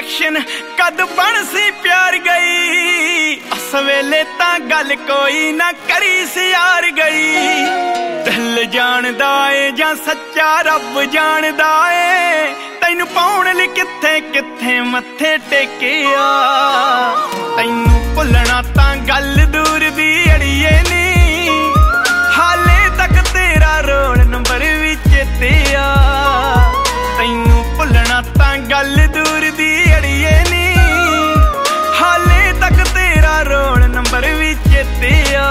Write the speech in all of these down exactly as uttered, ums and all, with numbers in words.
Election कद बन सी प्यार गई। उस वेले तां गल कोई ना करी सी यार गई। दिल जानदा ए जां सच्चा रब जानदा ए, तैनू पाउण लई कित्थे कित्थे मत्थे टेकिया। तैनू भुलना तां गल दूर दी अड़िए नी, हाले तक तेरा रोल नंबर भी चेते आ। तैनू भुलना तां गल दूर दी अड़िए नी, हाले तक तेरा रोल नंबर भी चेते आ।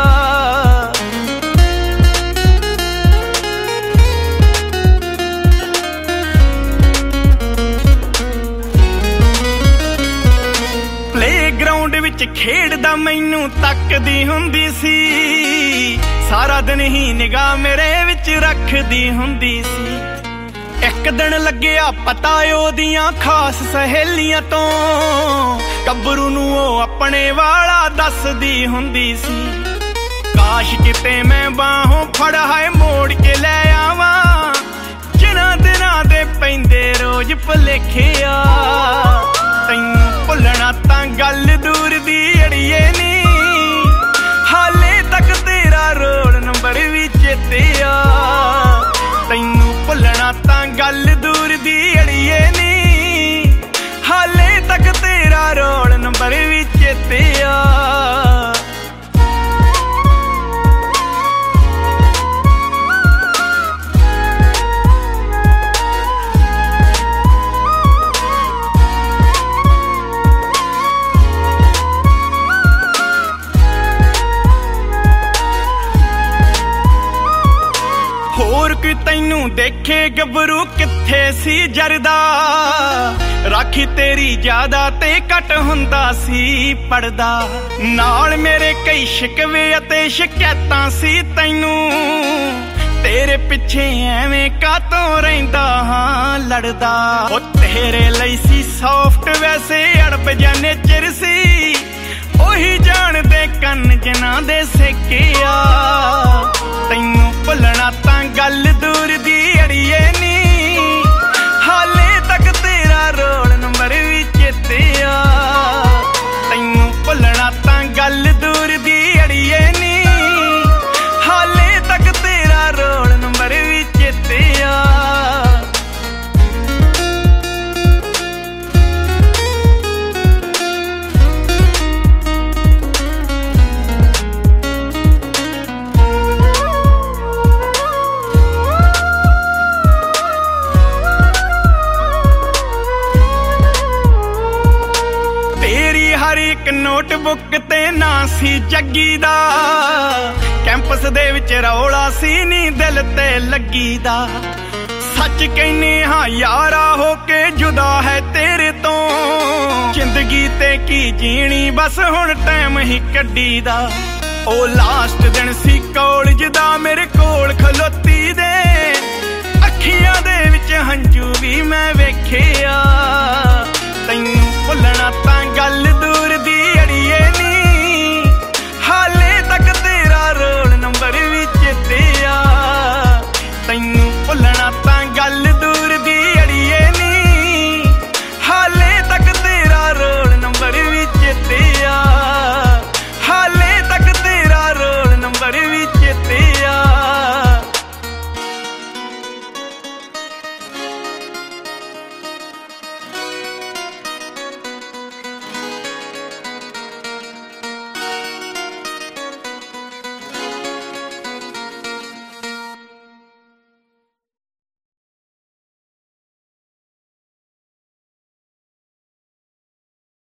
प्लेग्राउंड विच खेडदा मैनू तकदी हुंदी सी, सारा दिन ही निगाह मेरे विच रखदी हुंदी सी। एक दिन लग्या पता ओदियां खास सहेलियां तो, कबरू नू ओ अपने वाला दसदी हुंदी सी। काश किते मैं बाहों फड़ हाय मोड़ के ले आवां, जिन्हां दिनां दे पैंदे रोज भुलेखे आ। तैनू भुलना तां गल दूर दी अड़िए नी, हाले तक तेरा रोल नंबर भी चेते आ। तैनू भुलना तां गल दूर दी अड़िए नी, हाले तक तेरा रोल नंबर भी चेते आ। होर कोई तैनू देखे गबरू कित्थे सी जरदा, राखी तेरी ज्यादा ते घट हुंदा सी पड़दा। नाल मेरे कई शिकवे अते शिकायतां सी तैनू, तेरे पिछे एवें कातों रहिंदा हां लड़दा। ओ तेरे लई सी सॉफ्ट वैसे अड़ब जाने चिर सी, ओही जान दे कन जिन्हां दे सेके आ। तैनू भुलना तां गल दूर दी अड़िए नी, हाले तक तेरा रोल नंबर भी चेते आ। तैनू भुलना तां गल दूर दी अड़िए नी, हाले तक तेरा रोल नंबर भी चेते आ। हर एक नोटबुक ते ना सी जग्गी दा, कैंपस दे विच रौला सी नी दिल ते लगी दा। सच कहने हाँ यारा हो के जुदा है तेरे तो, जिंदगी ते की जीनी बस हुण टाइम ही कड्डी दा। ओ लास्ट दिन सी